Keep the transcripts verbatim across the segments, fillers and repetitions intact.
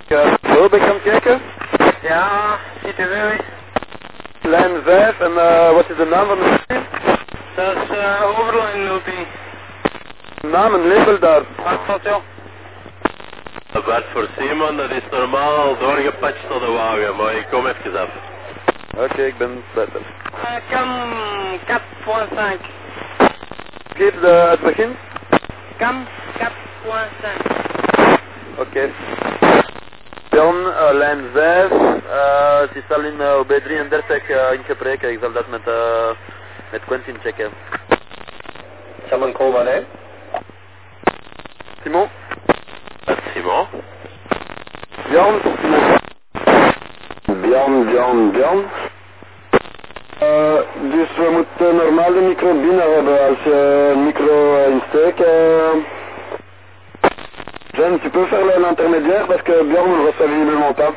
Uh, Wilbeck gaan kijken. Ja, ziet er wel. Lijn vijf en uh, wat is de naam van de studie? Dat is uh, Overline nul tien. Naam en label daar. Hartstation. Bert voor Simon, dat is normaal doorgepatcht tot de wagen, maar ik kom even af. Oké, okay, ik ben buiten. Uh, Cam quatre vijf. Geef de, het begin. Cam quatre vijf. Oké. Okay. Jan, uh, lijn vijf, uh, het is al in uh, O B drieëndertig uh, ingebreken, ik zal dat met, uh, met Quentin checken. Simon Coleman, hè? Simon? Met Simon? Jan, Simon. Jan, Jan, Jan. Uh, dus we moeten normaal de micro binnen hebben als je een micro uh, insteekt. Uh... Jen, tu peux faire l'intermédiaire parce que Bjorn ne reçoit visiblement pas.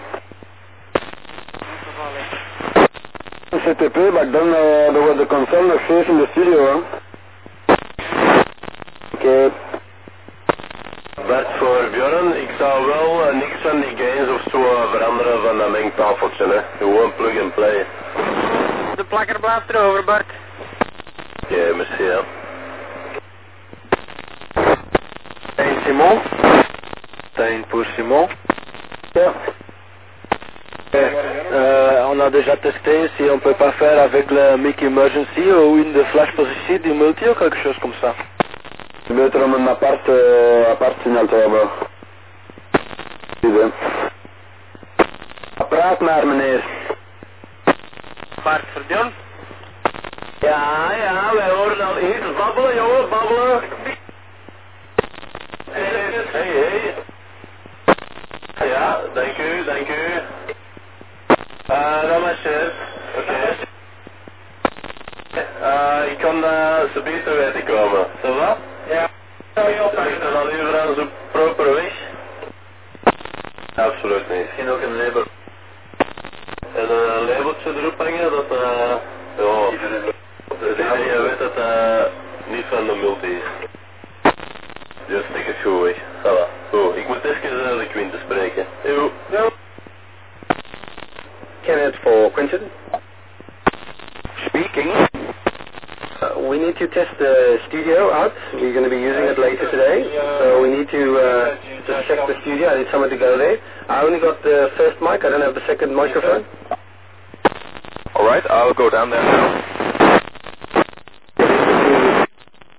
C T P, back then uh, there was the console nog steeds in de studio, hè. Oké. Okay. Bert voor Bjorn, ik zou wel uh, niks van die gains of zo uh, veranderen van dat mengtafeltje, hè. Gewoon plug and play. De plakker blijft erover, Bart. Oké, okay, merci, hè. Hey Simon. Stein pour Simon. Yeah. Euh, on a déjà testé si on peut pas faire avec le mic emergency ou une de flash positie du multi ou quelque chose comme ça. Beter om een apart, uh, apart signaal te hebben. Praat maar meneer. Bart voor Bjorn. Ja, ja, wij horen al hier babbelen, jongen, babbelen. Hey, hey, hey. Ja, dank u, dank u. Uh, dat was chef. Oké. Okay. Uh, ik kan uh, zo beter weten komen. Zo wat? Ja. Ligt dat al overal zo proper weg? Absoluut niet. Misschien ook een label. En een labeltje erop hangen dat uh, ja, iedereen weet dat uh, niet van de multi is. Dus stik het goed weg. Voilà. Goed, ik moet even uh, de Quinten spreken. Yo. Yo. Kenneth for Quentin. Speaking. Uh, we need to test the studio out. We're going to be using it later today. So we need to uh, just check the studio. I need someone to go there. I only got the first mic. I don't have the second microphone. Alright, I'll go down there now.